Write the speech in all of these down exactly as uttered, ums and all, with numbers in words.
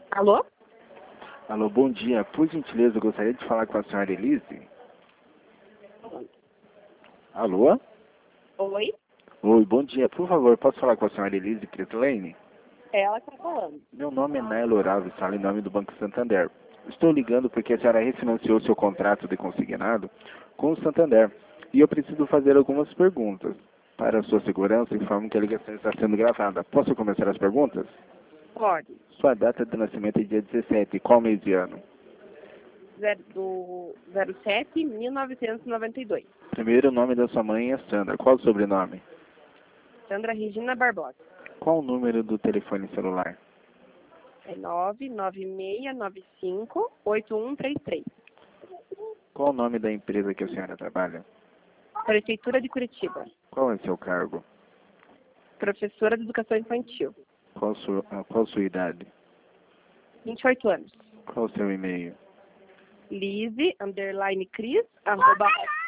Alô? Alô, bom dia. Por gentileza, eu gostaria de falar com a senhora Elise. Alô? Oi? Oi, bom dia. Por favor, posso falar com a senhora Elise Crislane? É ela que tá falando. Meu nome é Nailo Orave, falo em nome do Banco Santander. Estou ligando porque a senhora refinanciou seu contrato de consignado com o Santander e eu preciso fazer algumas perguntas. Para a sua segurança, informo que a ligação está sendo gravada. Posso começar as perguntas? Pode. Sua data de nascimento é dia dezessete. Qual mês de ano? Zero, do zero sete mil novecentos e noventa e dois. Primeiro, o nome da sua mãe é Sandra. Qual o sobrenome? Sandra Regina Barbosa. Qual o número do telefone celular? É nove nove seis nove cinco oito um três três. Qual o nome da empresa que a senhora trabalha? Prefeitura de Curitiba. Qual é seu cargo? Professora de Educação Infantil. Qual sua, ah, qual sua idade? vinte e oito anos. Qual o seu e-mail? Lise, underline Cris, arroba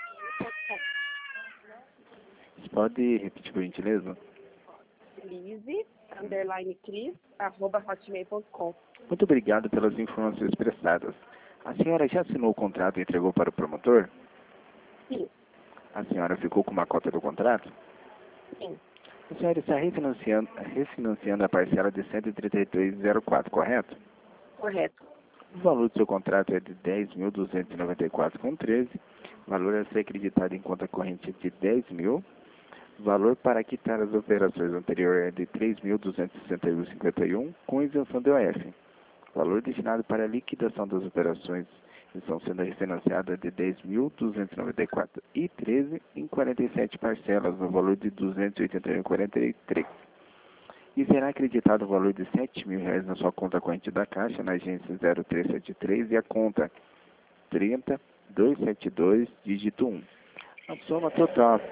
Você pode repetir, por gentileza? Lise, underline Cris, arroba hotmail ponto com. Muito obrigado pelas informações prestadas. A senhora já assinou o contrato e entregou para o promotor? Sim, A senhora ficou com uma cópia do contrato? sim, A senhora está refinanciando, refinanciando a parcela de cento e trinta e dois vírgula zero quatro, correto? correto. O valor do seu contrato é de dez mil duzentos e noventa e quatro vírgula treze. O valor a ser acreditado em conta corrente é de dez mil. O valor para quitar as operações anteriores é de três mil duzentos e sessenta e um vírgula cinquenta e um, com isenção de O F. O valor destinado para a liquidação das operações estão sendo refinanciadas de dez mil duzentos e noventa e quatro vírgula treze em quarenta e sete parcelas, no valor de duzentos e oitenta e um vírgula quarenta e três. E será acreditado o valor de sete mil reais na sua conta corrente da Caixa, na agência zero três sete três e a conta trinta duzentos e setenta e dois, dígito um. A soma total...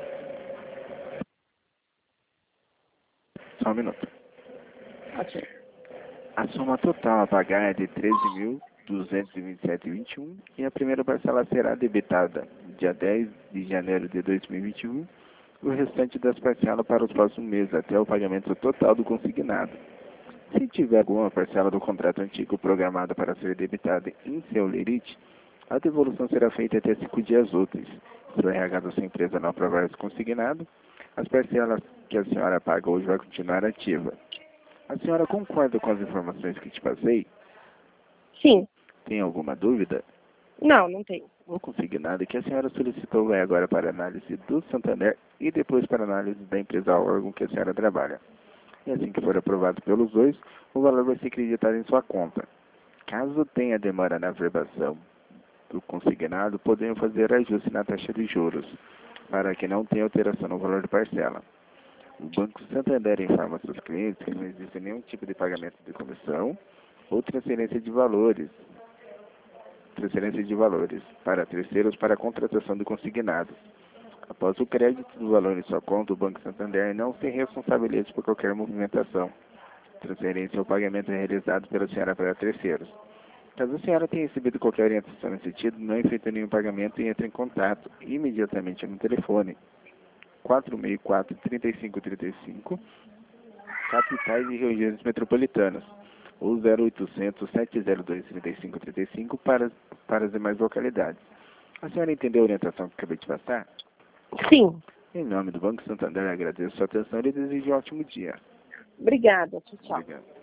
Só um minuto. Ok. A soma total a pagar é de treze mil duzentos e vinte e sete vírgula vinte e um e a primeira parcela será debitada dia dez de janeiro de dois mil e vinte e um, o restante das parcelas para os próximos meses, até o pagamento total do consignado. Se tiver alguma parcela do contrato antigo programada para ser debitada em seu lerite, a devolução será feita até cinco dias úteis. Se o R H da sua empresa não aprovar esse consignado, as parcelas que a senhora paga hoje vai continuar ativa. A senhora concorda com as informações que te passei? Sim. Tem alguma dúvida? Não, não tem. O consignado que a senhora solicitou vai agora para análise do Santander e depois para análise da empresa órgão que a senhora trabalha. E assim que for aprovado pelos dois, o valor vai ser acreditado em sua conta. Caso tenha demora na verbação do consignado, podemos fazer ajuste na taxa de juros, para que não tenha alteração no valor de parcela. O Banco Santander informa seus clientes que não existe nenhum tipo de pagamento de comissão ou transferência de valores, transferência de valores para terceiros para a contratação de consignados. Após o crédito do valor em sua conta, o Banco Santander não se responsabiliza por qualquer movimentação, transferência ou pagamento realizado pela senhora para terceiros. Caso a senhora tenha recebido qualquer orientação nesse sentido, não efetua nenhum pagamento e entre em contato imediatamente no telefone quatro seis quatro, três cinco três cinco, capitais e regiões metropolitanas, ou zero oitocentos, sete zero dois, três cinco três cinco para, para as demais localidades. A senhora entendeu a orientação que acabei de passar? Sim. Em nome do Banco Santander, agradeço a sua atenção e desejo um ótimo dia. Obrigada. Tchau, tchau. Obrigado.